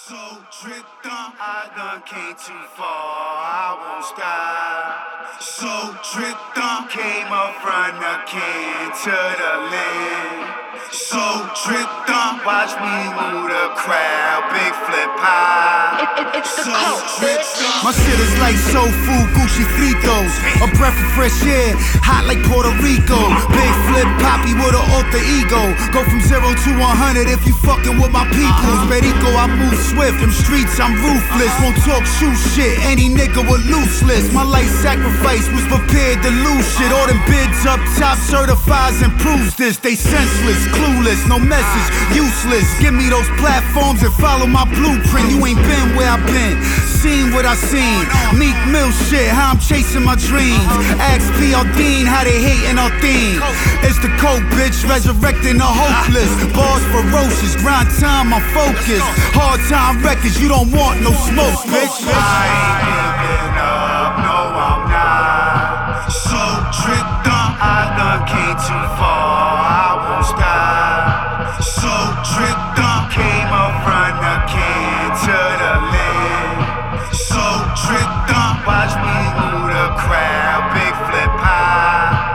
So tripped up, I done came too far, I won't stop. So tripped up, came up from the can to the land. So tripped up, watch me move the crowd, big flip high. It's the coat, bitch. My shit is like soul food, Gucci fritos. A breath of fresh air, hot like Puerto Rico. Big flip poppy with an alter ego. Go from 0 to 100 if you fucking with my peoples. Perico, I move swift, them streets I'm ruthless. Won't talk shoe shit, any nigga with loose lips. My life sacrifice was prepared to lose shit. All them bids up top certifies and proves this. They senseless, clueless, no message, useless. Give me those platforms and follow my blueprint. You ain't been where I've been, seen what I seen. Meek Mill shit, how I'm chasing my dreams. Ask P.R. Dean how they hating our theme. It's the code, bitch, resurrecting the hopeless. Bars ferocious, grind time, I'm focused. Hard time records, you don't want no smoke, bitch. I ain't giving up, no I'm not. So tripped up, I done came too far, I won't stop. So tripped up, came up from the can to the land. So tripped up, watch me move the crowd, big flip high.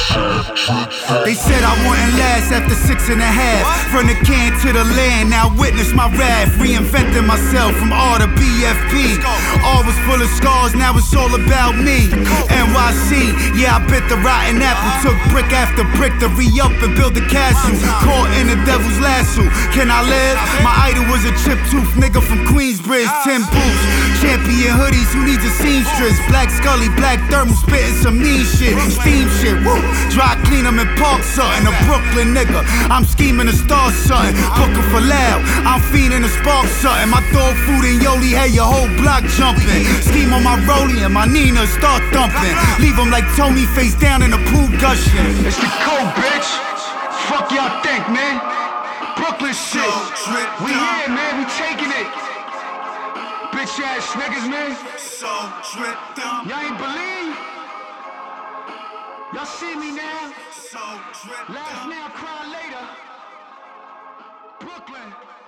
They said I wouldn't last after 6.5. From the can to the land, now witness my wrath. Reinventing myself from R to BFP. All was full of scars, now it's all about me. NYC, yeah, I bit the rotten apple. Took brick after brick to re-up and build a castle. Caught in the devil's lasso, can I live? My idol was a chip-tooth nigga from Queensbridge. 10 boots, champion hoodies, who needs a seamstress? Black Scully, black thermal, spitting some mean shit. Steam shit, woo. Dry clean 'em and park something. A Brooklyn nigga, I'm scheming to start something. Booking for loud, I'm feeding a spark something. My dog food and Yoli had your whole block jumping. Scheme on my rollie and my Nina start thumping. Leave 'em like Tony face down in the pool gushing. It's the code, bitch. Fuck y'all think, man. Brooklyn shit. We here, man. We taking it. Bitch ass niggas, man. So tripped up, Y'all ain't believe? Y'all see me now? so tripped Laugh up. now, cry later. Brooklyn.